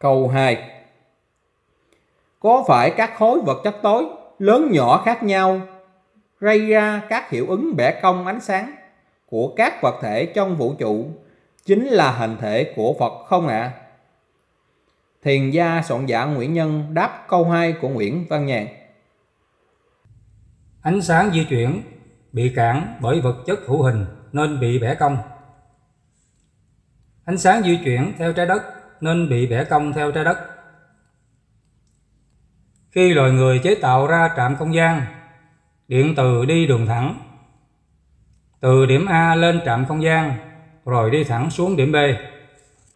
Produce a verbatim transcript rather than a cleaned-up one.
Câu hai. Có phải các khối vật chất tối lớn nhỏ khác nhau gây ra các hiệu ứng bẻ cong ánh sáng của các vật thể trong vũ trụ chính là hình thể của Phật không ạ? À? Thiền gia soạn giả Nguyễn Nhân đáp câu hai của Nguyễn Văn Nhàn. Ánh sáng di chuyển bị cản bởi vật chất hữu hình nên bị bẻ cong. Ánh sáng di chuyển theo trái đất nên bị bẻ cong theo trái đất. Khi loài người chế tạo ra trạm không gian, điện từ đi đường thẳng từ điểm A lên trạm không gian rồi đi thẳng xuống điểm B.